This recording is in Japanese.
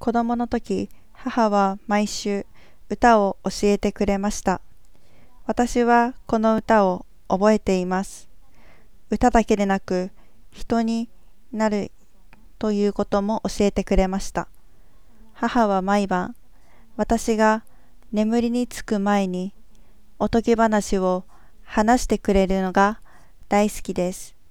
子供の時、母は毎週歌を教えてくれました。私はこの歌を覚えています。歌だけでなく、人になるということも教えてくれました。母は毎晩、私が眠りにつく前におとぎ話を話してくれるのが大好きです。